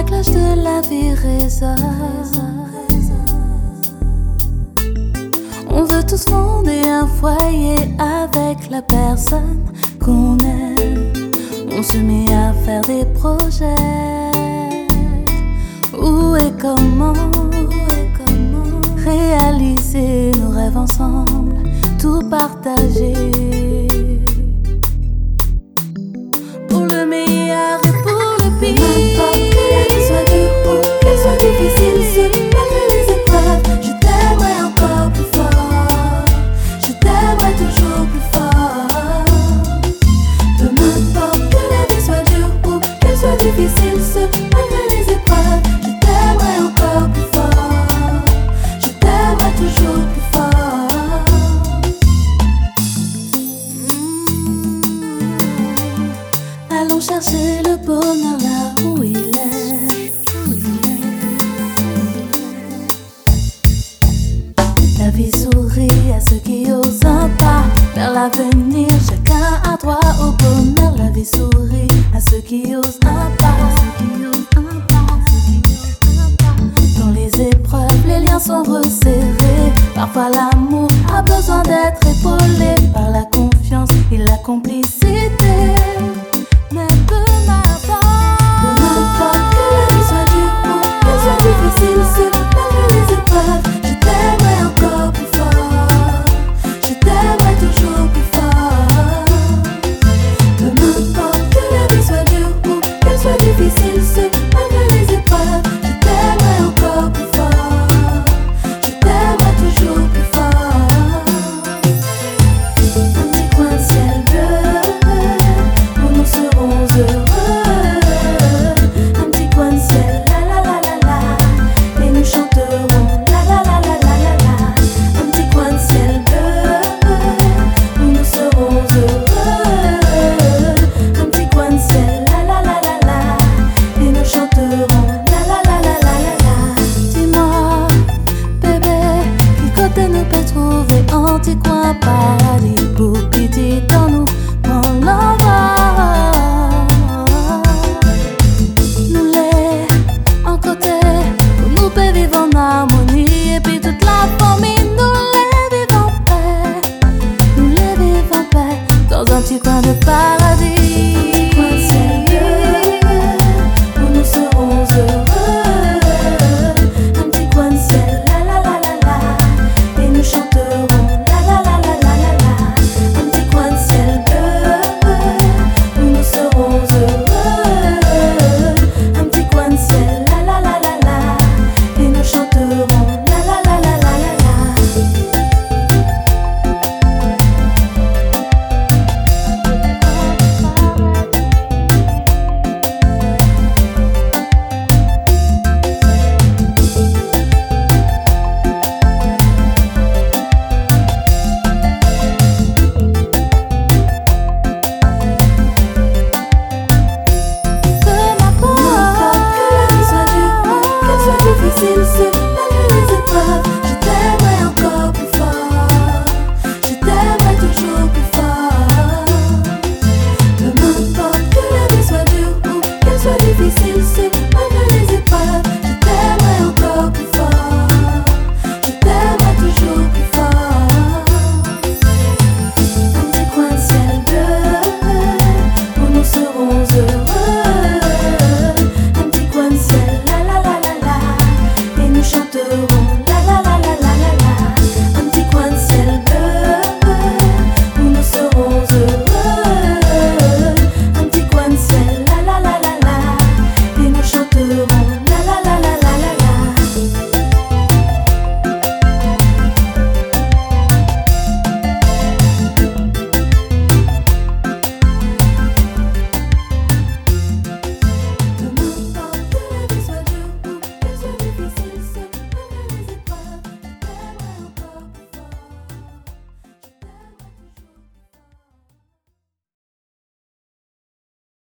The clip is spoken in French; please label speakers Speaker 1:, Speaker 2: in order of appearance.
Speaker 1: cloche de la vie résonne. On veut tous fonder un foyer avec la personne qu'on aime. On se met à faire des projets. Où et comment réaliser nos rêves ensemble, tout partager. Pour le meilleur et pour le pire. N'importe que la vie soit dure ou qu'elle soit difficile, malgré les épreuves, je t'aimerai encore plus fort. Je t'aimerai toujours plus fort. Peu m'importe que la vie soit dure ou qu'elle soit difficile, malgré les épreuves, je t'aimerai encore plus fort. Je t'aimerai toujours plus fort. Allons chercher le bonheur là où il est. La vie sourit à ceux qui osent un pas vers l'avenir. Chacun a droit au bonheur. La vie sourit à ceux qui osent un pas. Dans les épreuves, les liens sont resserrés. Parfois l'amour a besoin d'être épaulé par la confiance et la complicité. Mais peu m'importe que la vie soit dure ou qu'elle soit difficile, malgré les épreuves, je t'aimerai encore plus fort. Je t'aimerai toujours plus fort. Peu m'importe que la vie soit dure ou qu'elle soit difficile, malgré les épreuves, je t'aimerai encore plus fort. Je t'aimerai toujours plus fort. Un petit coin de ciel bleu où nous serons heureux. Un petit coin de ciel, la la la la la, et nous chanterons la la la la la la la. Un petit coin de ciel bleu où nous serons heureux. Un petit coin de ciel, la la la la la, et nous chanterons la la la la la la la. Dis-moi, bébé, qui côté nous peut trouver un petit coin paradis pour pitié dans nous prendre l'envol. Nous les en côté où nous peut vivre en harmonie et puis toute la famille nous les vivons en paix. Nous les vivons en paix dans un petit coin de paradis. Un coin de ciel bleu où nous serons heureux. Un petit coin de ciel, la la la la la, et nous chanterons la la la la la la la. Un petit coin de ciel bleu où nous serons heureux. Un petit coin de ciel, la la la la la, et nous chanterons la la la la la la la. Peu m'importe que la vie soit dure ou qu'elle soit difficile, malgré les épreuves, je t'aimerai encore plus fort. Je t'aimerai toujours plus fort. Peu m'importe que la vie soit dure ou qu'elle soit difficile,